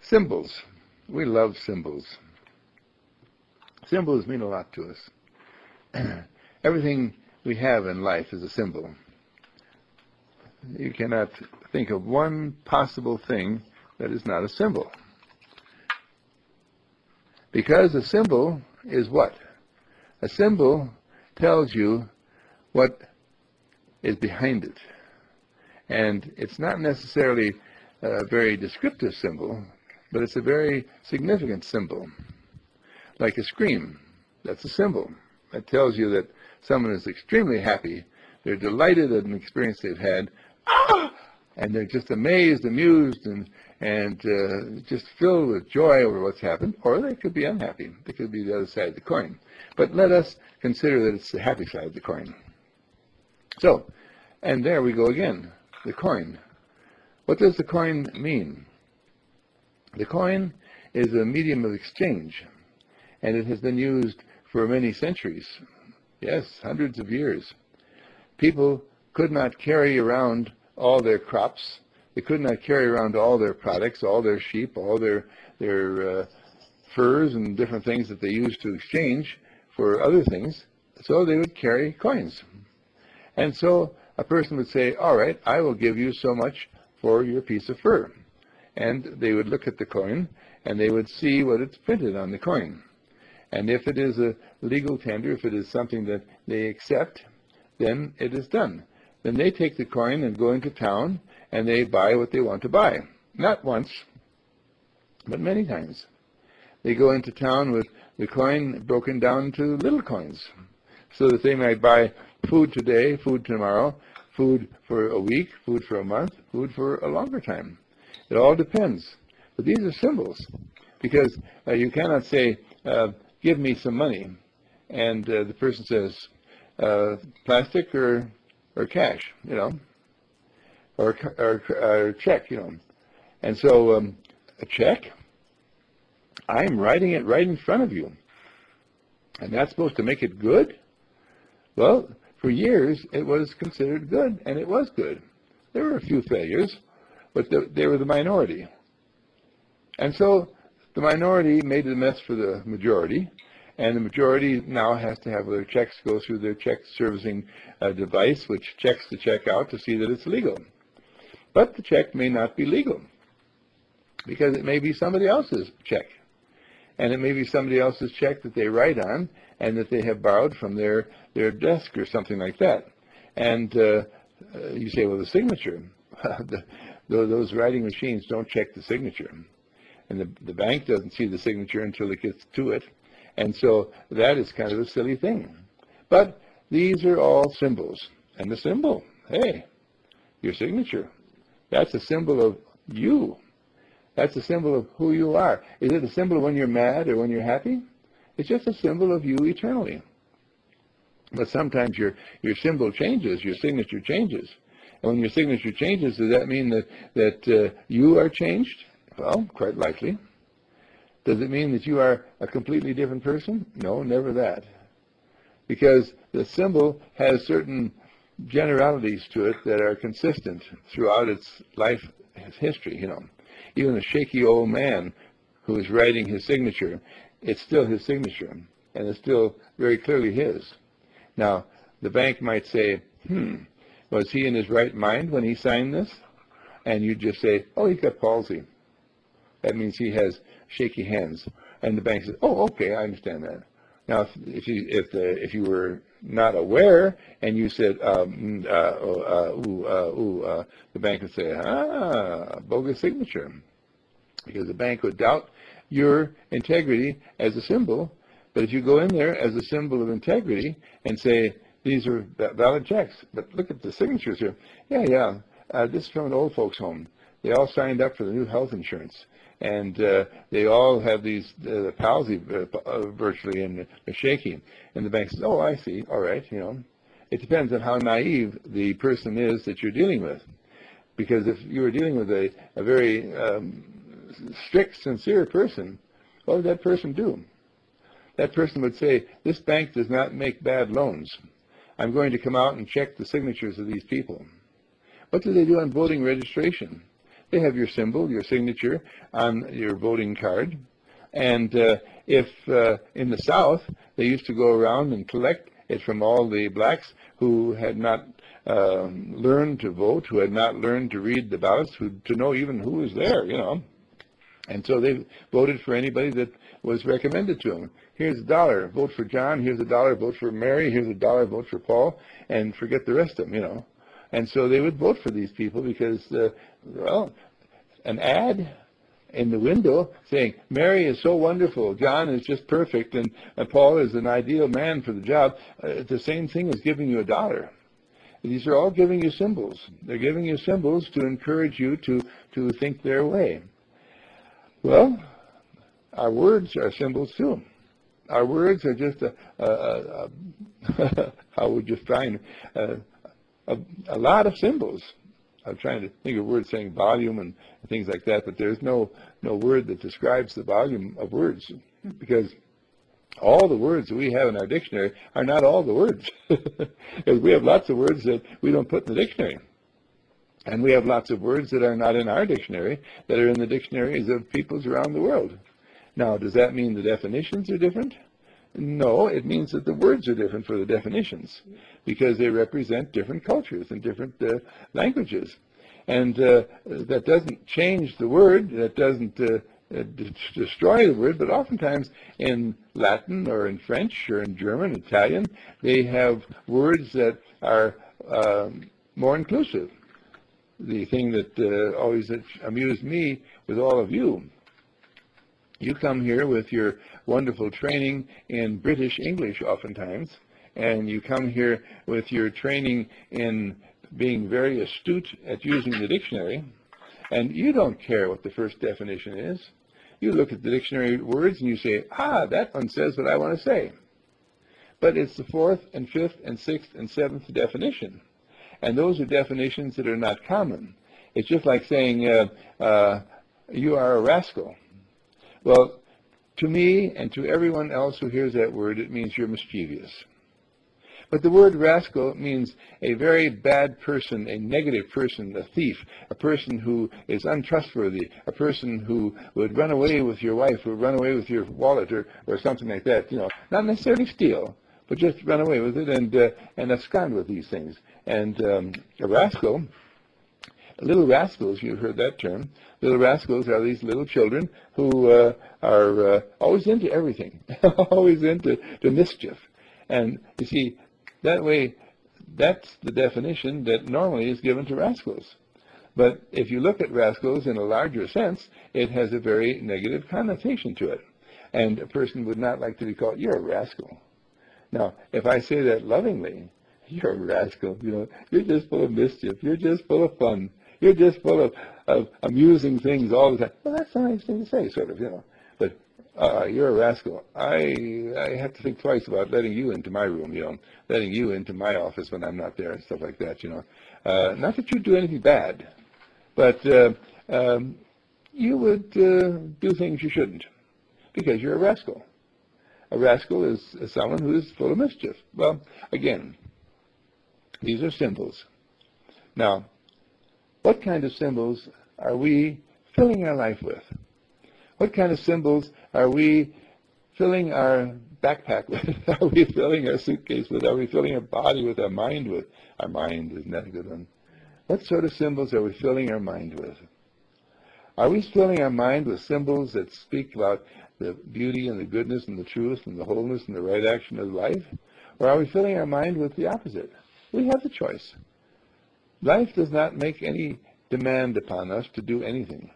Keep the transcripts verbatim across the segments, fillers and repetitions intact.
Symbols. We love symbols. Symbols mean a lot to us. Everything we have in life is a symbol. You cannot think of one possible thing that is not a symbol. Because a symbol is what? A symbol tells you what is behind it. And it's not necessarily a very descriptive symbol, but it's a very significant symbol. Like a scream, that's a symbol. That tells you that someone is extremely happy, they're delighted at an experience they've had, ah! And they're just amazed, amused, and, and uh, just filled with joy over what's happened, or they could be unhappy. They could be the other side of the coin. But let us consider that it's the happy side of the coin. So, and there we go again, the coin. What does the coin mean? The coin is a medium of exchange, and it has been used for many centuries. Yes, hundreds of years. People could not carry around all their crops. They could not carry around all their products, all their sheep, all their, their uh, furs and different things that they used to exchange for other things. So they would carry coins. And so a person would say, all right, I will give you so much for your piece of fur. And they would look at the coin, and they would see what it's printed on the coin. And if it is a legal tender, if it is something that they accept, then it is done. Then they take the coin and go into town, and they buy what they want to buy. Not once, but many times. They go into town with the coin broken down into little coins, so that they might buy food today, food tomorrow, food for a week, food for a month, food for a longer time. It all depends. But these are symbols, because uh, you cannot say, uh, give me some money, and uh, the person says, uh, plastic or or cash, you know, or, or, or check, you know. And so um, a check, I'm writing it right in front of you. And that's supposed to make it good? Well, for years it was considered good, and it was good. There were a few failures, but the, they were the minority. And so the minority made a mess for the majority, and the majority now has to have their checks go through their check servicing uh, device, which checks the check out to see that it's legal. But the check may not be legal, because it may be somebody else's check. And it may be somebody else's check that they write on and that they have borrowed from their, their desk or something like that. And uh, uh, you say, well, the signature. the, those writing machines don't check the signature. And the, the bank doesn't see the signature until it gets to it. And so that is kind of a silly thing. But these are all symbols. And the symbol, hey, your signature, that's a symbol of you. That's a symbol of who you are. Is it a symbol of when you're mad or when you're happy? It's just a symbol of you eternally. But sometimes your, your symbol changes, your signature changes. And when your signature changes, does that mean that, that uh, you are changed? Well, quite likely. Does it mean that you are a completely different person? No, never that. Because the symbol has certain generalities to it that are consistent throughout its life, its history, you know. Even a shaky old man who is writing his signature, it's still his signature, and it's still very clearly his. Now, the bank might say, hmm, was he in his right mind when he signed this? And you just say, oh, he's got palsy. That means he has shaky hands. And the bank says, oh, okay, I understand that. Now, if, if, you, if, the, if you were not aware and you said, um, uh, uh, ooh, uh, ooh, uh, the bank would say, ah, bogus signature. Because the bank would doubt your integrity as a symbol. But if you go in there as a symbol of integrity and say, these are valid checks, but look at the signatures here. Yeah, yeah, uh, this is from an old folks' home. They all signed up for the new health insurance. And uh, they all have these uh, palsy uh, virtually, and they're shaking. And the bank says, oh, I see. All right, you know. It depends on how naive the person is that you're dealing with. Because if you were dealing with a, a very um, strict, sincere person, what would that person do? That person would say, this bank does not make bad loans. I'm going to come out and check the signatures of these people. What do they do on voting registration? They have your symbol, your signature on your voting card. And uh, if uh, in the South, they used to go around and collect it from all the blacks who had not um, learned to vote, who had not learned to read the ballots, who, to know even who was there, you know. And so they voted for anybody that was recommended to them. Here's a dollar, vote for John. Here's a dollar, vote for Mary. Here's a dollar, vote for Paul. And forget the rest of them, you know. And so they would vote for these people because, uh, well, an ad in the window saying, Mary is so wonderful, John is just perfect, and uh, Paul is an ideal man for the job. Uh, the same thing as giving you a dollar. These are all giving you symbols. They're giving you symbols to encourage you to, to think their way. Well, our words are symbols too. Our words are just a, a, a, a how would you find, a, a, a lot of symbols. I'm trying to think of words saying volume and things like that, but there's no, no word that describes the volume of words, because all the words that we have in our dictionary are not all the words. Because we have lots of words that we don't put in the dictionary. And we have lots of words that are not in our dictionary that are in the dictionaries of peoples around the world. Now, does that mean the definitions are different? No, it means that the words are different for the definitions because they represent different cultures and different uh, languages. And uh, that doesn't change the word, that doesn't uh, uh, d- destroy the word, but oftentimes in Latin or in French or in German, Italian, they have words that are um, more inclusive. The thing that uh, always amused me with all of you, you come here with your wonderful training in British English oftentimes, and you come here with your training in being very astute at using the dictionary, and you don't care what the first definition is. You look at the dictionary words and you say, ah, that one says what I want to say. But it's the fourth and fifth and sixth and seventh definition, and those are definitions that are not common. It's just like saying, uh, uh, you are a rascal. Well, to me and to everyone else who hears that word, it means you're mischievous. But the word rascal means a very bad person, a negative person, a thief, a person who is untrustworthy, a person who would run away with your wife, or run away with your wallet, or, or something like that. You know, not necessarily steal, but just run away with it and uh, and abscond with these things. And um, a rascal, little rascals, you've heard that term. Little rascals are these little children who uh, are uh, always into everything, always into to mischief. And you see, that way, that's the definition that normally is given to rascals. But if you look at rascals in a larger sense, it has a very negative connotation to it. And a person would not like to be called, you're a rascal. Now, if I say that lovingly, you're a rascal, you know, you're just full of mischief, you're just full of fun, you're just full of, of amusing things all the time. Well, that's a nice thing to say, sort of, you know. But uh, you're a rascal. I I have to think twice about letting you into my room, you know, letting you into my office when I'm not there and stuff like that, you know. Uh, not that you do anything bad, but uh, um, you would uh, do things you shouldn't because you're a rascal. A rascal is, is someone who is full of mischief. Well, again, these are symbols. Now, what kind of symbols are we filling our life with? What kind of symbols are we filling our backpack with? Are we filling our suitcase with? Are we filling our body with, our mind with? Our mind, isn't that a good one? What sort of symbols are we filling our mind with? Are we filling our mind with symbols that speak about the beauty and the goodness and the truth and the wholeness and the right action of life? Or are we filling our mind with the opposite? We have the choice. Life does not make any demand upon us to do anything.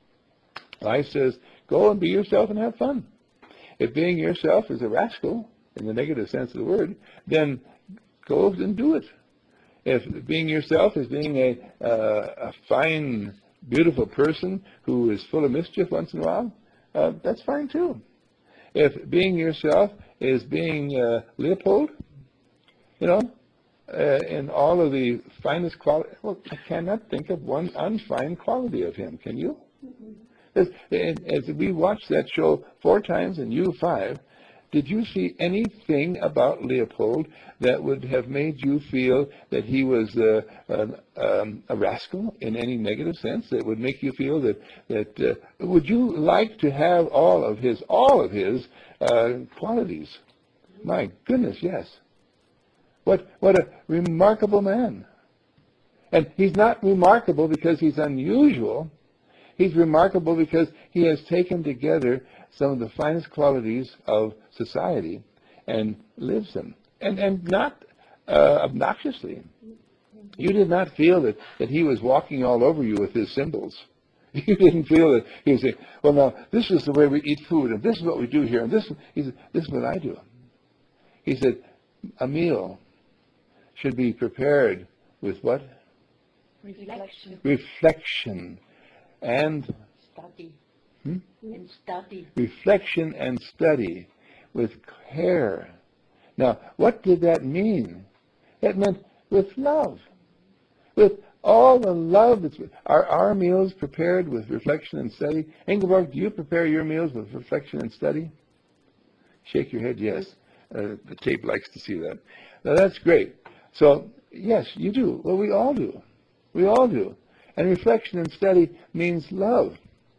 Life says, go and be yourself and have fun. If being yourself is a rascal, in the negative sense of the word, then go and do it. If being yourself is being a, uh, a fine, beautiful person who is full of mischief once in a while, uh, that's fine too. If being yourself is being uh, Leopold, you know, uh, in all of the finest quality, well, I cannot think of one unfine quality of him. Can you? Mm-hmm. As, as we watched that show four times and you five, Did you see anything about Leopold that would have made you feel that he was uh, an, um, a rascal in any negative sense? That would make you feel that that uh, would you like to have all of his all of his uh, qualities? My goodness, yes. What what a remarkable man! And he's not remarkable because he's unusual. He's remarkable because he has taken together some of the finest qualities of society and lives them, and and not uh, obnoxiously. You did not feel that, that he was walking all over you with his symbols. You didn't feel that he was saying, well, now, this is the way we eat food, and this is what we do here, and this, he said, this is what I do. He said, a meal should be prepared with what? Reflection. Reflection. And Study. Hmm? And study. Reflection and study with care. Now, what did that mean? That meant with love. With all the love that's... Are our meals prepared with reflection and study? Ingeborg, do you prepare your meals with reflection and study? Shake your head, yes. Uh, the tape likes to see that. Now, that's great. So, yes, you do. Well, we all do. We all do. And reflection and study means love.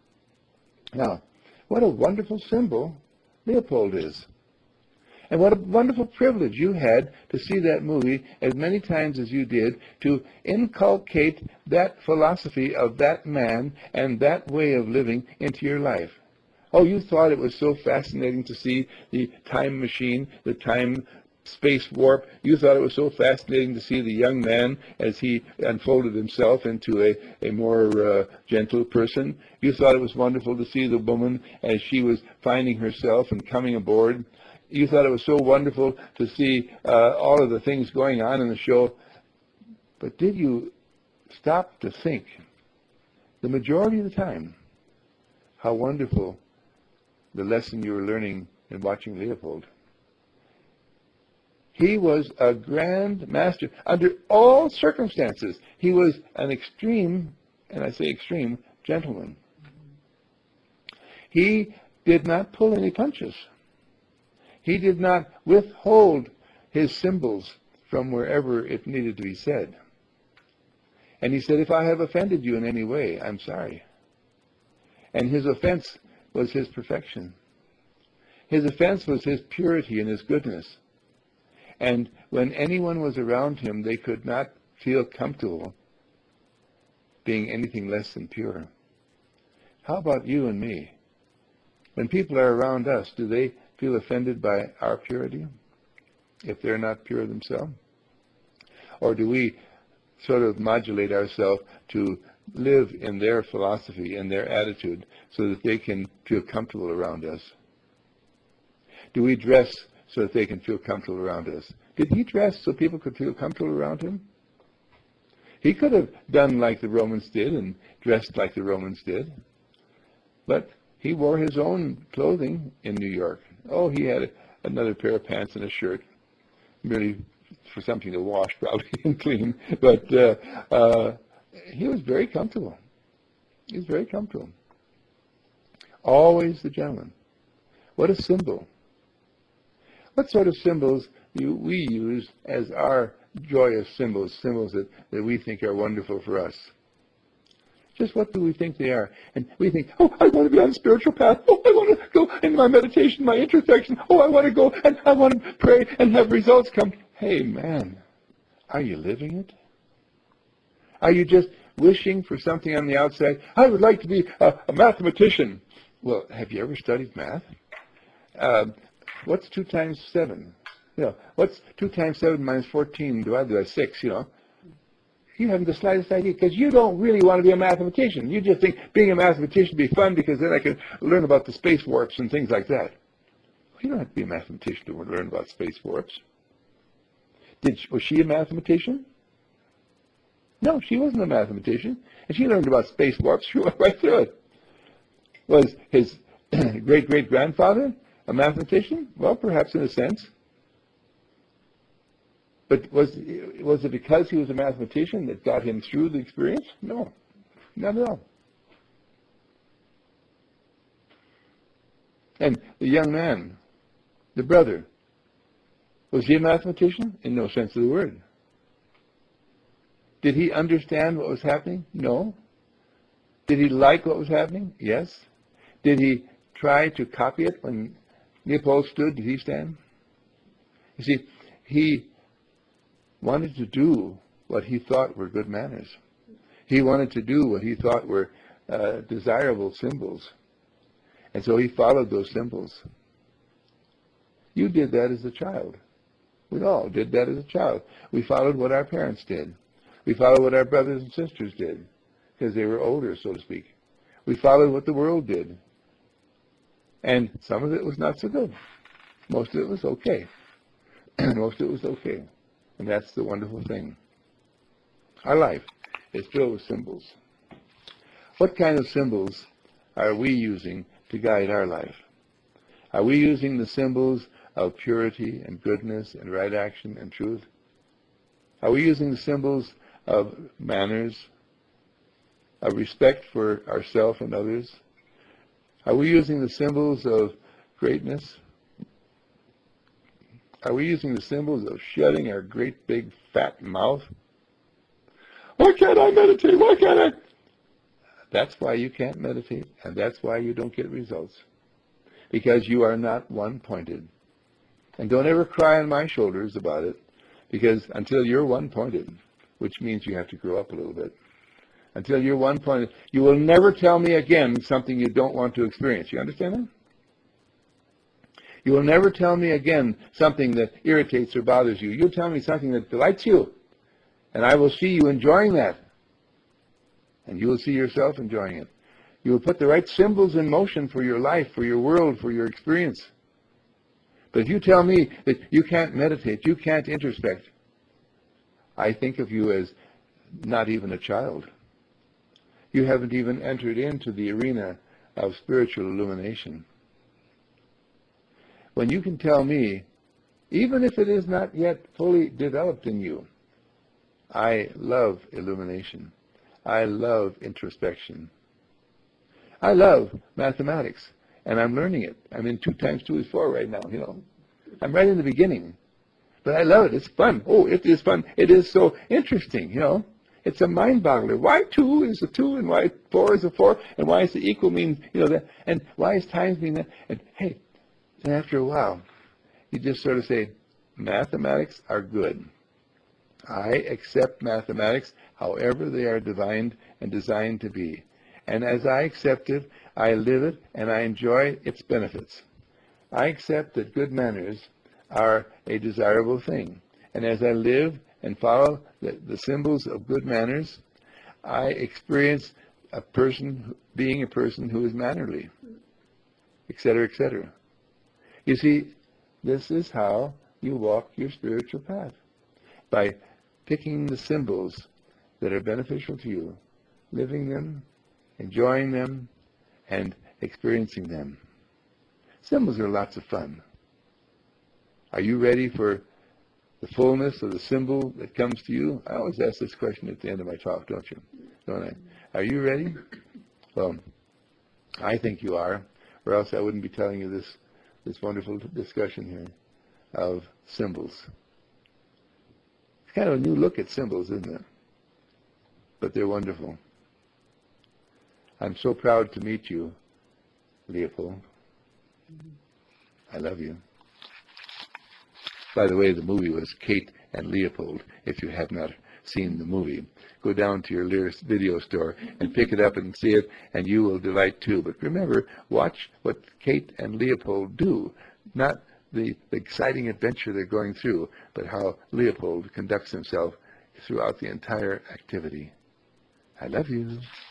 Now, what a wonderful symbol Leopold is. And what a wonderful privilege you had to see that movie as many times as you did, to inculcate that philosophy of that man and that way of living into your life. Oh, you thought it was so fascinating to see the time machine, the time space warp. You thought it was so fascinating to see the young man as he unfolded himself into a, a more uh, gentle person. You thought it was wonderful to see the woman as she was finding herself and coming aboard. You thought it was so wonderful to see uh, all of the things going on in the show. But did you stop to think, the majority of the time, how wonderful the lesson you were learning in watching Leopold? He was a grand master. Under all circumstances, he was an extreme, and I say extreme, gentleman. He did not pull any punches. He did not withhold his symbols from wherever it needed to be said. And he said, if I have offended you in any way, I'm sorry. And his offense was his perfection. His offense was his purity and his goodness. And when anyone was around him, they could not feel comfortable being anything less than pure. How about you and me? When people are around us, do they feel offended by our purity if they're not pure themselves? Or do we sort of modulate ourselves to live in their philosophy and their attitude so that they can feel comfortable around us? Do we dress so that they can feel comfortable around us? Did he dress so people could feel comfortable around him? He could have done like the Romans did and dressed like the Romans did. But he wore his own clothing in New York. Oh, he had a, another pair of pants and a shirt, merely for something to wash probably and clean. But uh, uh, he was very comfortable. He was very comfortable. Always the gentleman. What a symbol. What sort of symbols do we use as our joyous symbols, symbols that, that we think are wonderful for us? Just what do we think they are? And we think, oh, I want to be on a spiritual path. Oh, I want to go in my meditation, my introspection. Oh, I want to go and I want to pray and have results come. Hey, man, are you living it? Are you just wishing for something on the outside? I would like to be a, a mathematician. Well, have you ever studied math? Um, what's two times seven? You know, what's two times seven minus fourteen divided by six, you know? You haven't the slightest idea because you don't really want to be a mathematician. You just think being a mathematician would be fun because then I can learn about the space warps and things like that. Well, you don't have to be a mathematician to learn about space warps. Did, was she a mathematician? No, she wasn't a mathematician. And she learned about space warps. She went right through it. Was his great-great-grandfather a mathematician? Well, perhaps in a sense. But was, was it because he was a mathematician that got him through the experience? No, not at all. And the young man, The brother. Was he a mathematician? In no sense of the word. Did he understand what was happening? No. Did he like what was happening? Yes. Did he try to copy it when Leopold stood? Did he stand? You see, he wanted to do what he thought were good manners. He wanted to do what he thought were uh, desirable symbols. And so he followed those symbols. You did that as a child. We all did that as a child. We followed what our parents did. We followed what our brothers and sisters did, because they were older, so to speak. We followed what the world did. And some of it was not so good. Most of it was okay. Most of it was okay. And that's the wonderful thing. Our life is filled with symbols. What kind of symbols are we using to guide our life? Are we using the symbols of purity and goodness and right action and truth? Are we using the symbols of manners, of respect for ourselves and others? Are we using the symbols of greatness? Are we using the symbols of shutting our great big fat mouth? Why can't I meditate? Why can't I? That's why you can't meditate, and that's why you don't get results. Because you are not one-pointed. And don't ever cry on my shoulders about it, because until you're one-pointed, which means you have to grow up a little bit, until you're one-pointed, you will never tell me again something you don't want to experience. You understand that? You will never tell me again something that irritates or bothers you. You'll tell me something that delights you, and I will see you enjoying that. And you will see yourself enjoying it. You will put the right symbols in motion for your life, for your world, for your experience. But if you tell me that you can't meditate, you can't introspect, I think of you as not even a child. You haven't even entered into the arena of spiritual illumination. When you can tell me, even if it is not yet fully developed in you, I love illumination. I love introspection. I love mathematics, and I'm learning it. I'm in two times two is four right now, you know. I'm right in the beginning. But I love it. It's fun. Oh, it is fun. It is so interesting, you know. It's a mind-boggler. Why two is a two, and why four is a four, and why is the equal mean, you know, that, and why is times mean that? And hey, and after a while, you just sort of say, mathematics are good. I accept mathematics however they are divined and designed to be. And as I accept it, I live it, and I enjoy its benefits. I accept that good manners are a desirable thing. And as I live and follow the, the symbols of good manners, I experience a person being a person who is mannerly, et cetera, et cetera. You see, this is how you walk your spiritual path, by picking the symbols that are beneficial to you, living them, enjoying them, and experiencing them. Symbols are lots of fun. Are you ready for the fullness of the symbol that comes to you? I always ask this question at the end of my talk, don't you? Don't I? Are you ready? Well, I think you are, or else I wouldn't be telling you this, this wonderful discussion here of symbols. It's kind of a new look at symbols, isn't it? But they're wonderful. I'm so proud to meet you, Leopold. I love you. By the way, the movie was Kate and Leopold. If you have not seen the movie, go down to your Lyris video store and pick it up and see it, and you will delight too. But remember, watch what Kate and Leopold do, not the, the exciting adventure they're going through, but how Leopold conducts himself throughout the entire activity. I love you.